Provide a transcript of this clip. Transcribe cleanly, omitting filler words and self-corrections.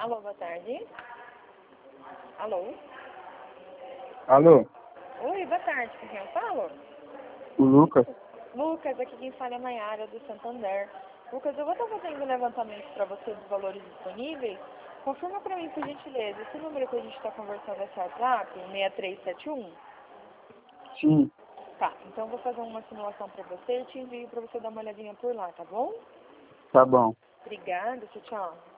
Alô, boa tarde. Alô? Alô, Oi, boa tarde. Com quem eu falo? o Lucas? Lucas, aqui quem fala é a Maiara, do Santander. Lucas, eu vou estar fazendo um levantamento para você dos valores disponíveis. Confirma para mim, por gentileza, esse número que a gente está conversando é seu WhatsApp, 6371? Sim, Tá, então eu vou fazer uma simulação para você e te envio para você dar uma olhadinha por lá, tá bom? tá bom. Obrigada, tchau, tchau.